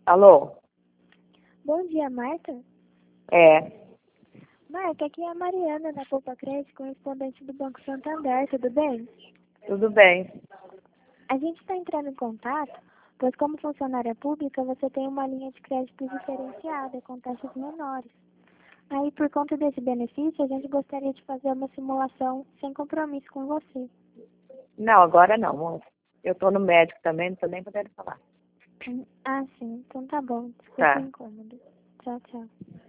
Alô? Bom dia, Marta. É, Marta, aqui é a Mariana da Poupa Crédito, correspondente do Banco Santander, tudo bem? tudo bem. A gente está entrando em contato, pois como funcionária pública, você tem uma linha de crédito diferenciada, com taxas menores. Aí, por conta desse benefício, a gente gostaria de fazer uma simulação sem compromisso com você. Não, agora não, moça. Eu tô no médico também, não tô nem podendo falar. Ah, sim. Então tá bom. Desculpa Tá. o incômodo. Tchau, tchau.